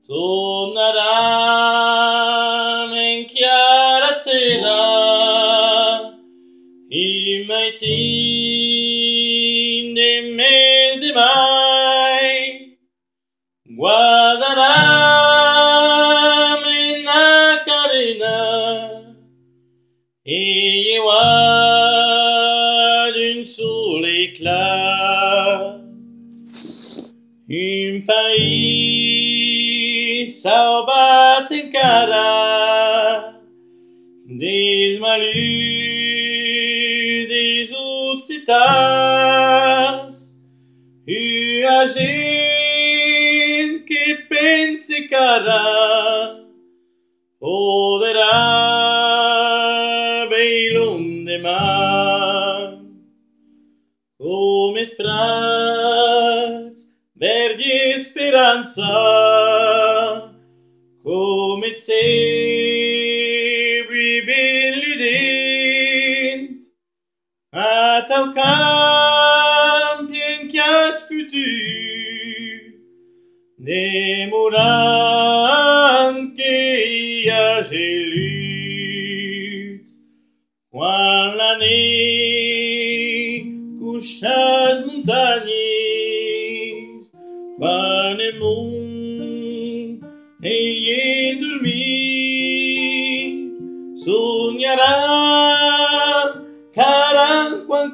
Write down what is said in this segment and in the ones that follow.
Tornarà men chiara terra, i mai tin de mes de mai, guardarà men na carena, et voit d'une soul éclat. Un país salvat encara des malus des occitans, a gent que pense que ara poderà bé l'endemà. Com els prats verdi esperança, com el cebre ben ludent, a tau camp enquiat futur, demorant que hi hagi lluits, quan la nit coucha les muntanyes, quan el món ei endormit, sognarà caram quan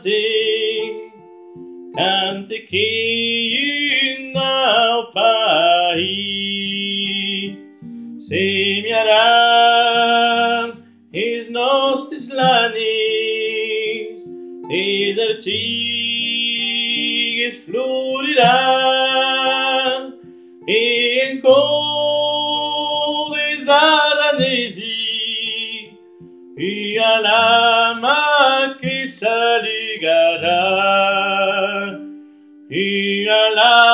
cante que un nou país semearà els nostres lanis, les artigues floriran, i en cor des aranesi, i a la mà que salugarà, i a la